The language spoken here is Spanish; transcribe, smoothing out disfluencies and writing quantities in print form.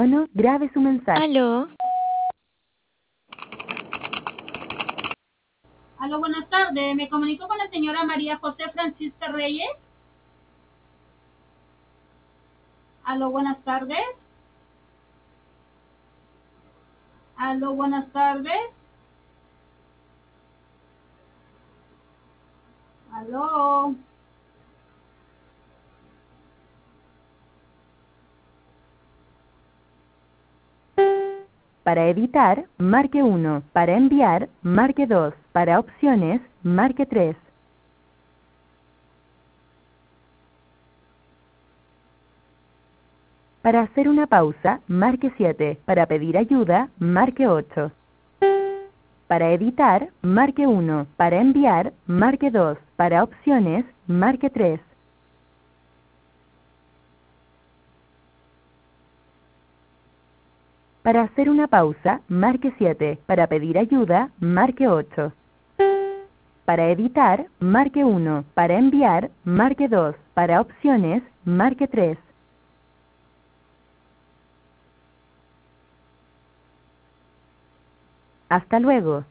tono, grabe su mensaje. Aló, Aló, buenas tardes. Me comunico con la señora María José Francisca Reyes. Aló, buenas tardes. Aló, buenas tardes. Aló. Para editar, marque 1. Para enviar, marque 2. Para opciones, marque 3. Para hacer una pausa, marque 7. Para pedir ayuda, marque 8. Para editar, marque 1. Para enviar, marque 2. Para opciones, marque 3. Para hacer una pausa, marque 7. Para pedir ayuda, marque 8. Para editar, marque 1. Para enviar, marque 2. Para opciones, marque 3. Hasta luego.